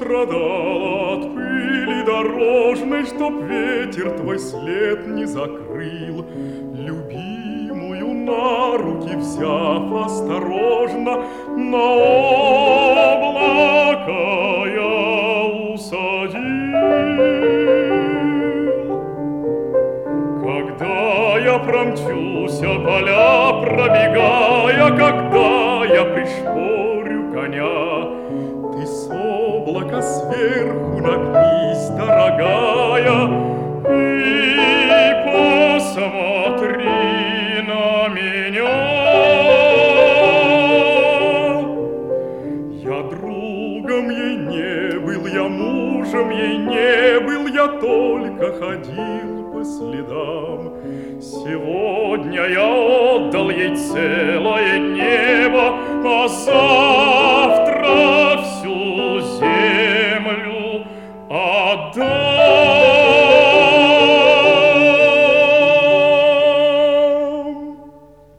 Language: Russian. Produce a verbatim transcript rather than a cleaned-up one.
пострадала от пыли дорожной, чтоб ветер твой след не закрыл. Любимую на руки взяв осторожно, на облако я усадил. Когда я промчуся поля пробегая, когда я пришпорю коня, ты с облака сверху нагнись, дорогая, и посмотри на меня. Я другом ей не был, я мужем ей не был, я только ходил по следам. Сегодня я отдал ей целое небо, а завтра